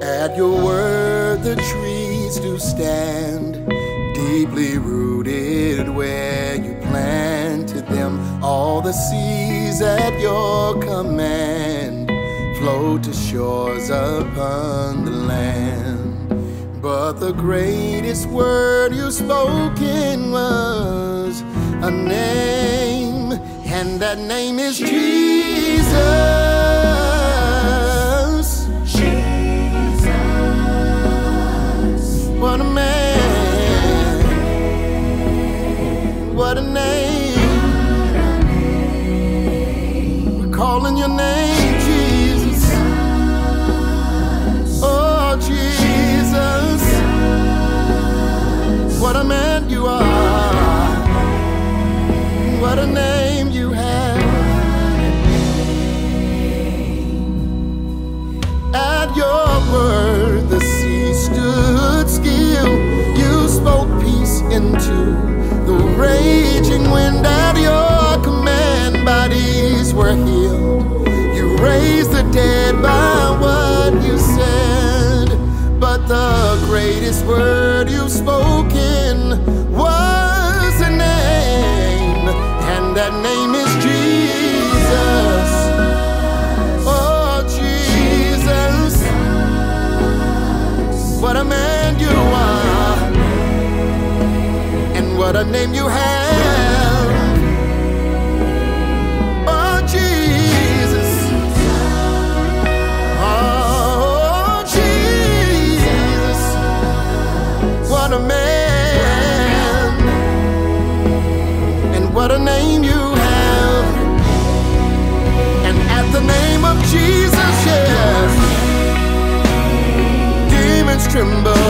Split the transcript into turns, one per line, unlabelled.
At your word the trees do stand, deeply rooted where you planted them. All the seas at your command flow to shores upon the land. But the greatest word you spoken was a name, and that name is Jesus. What a man, what a name. We're calling your name, Jesus. Oh, Jesus. What a man you are. What a name you have. At your word the sea stood still. You spoke peace into the raging wind. At your command bodies were healed. You raised the dead by what you said. But the greatest word you've spoken was a name, and that name is Jesus. Oh, Jesus. What a man you are, and what a name you have. Oh, Jesus. Oh, Jesus. What a man, and what a name you have. And at the name of Jesus, yes, demons tremble.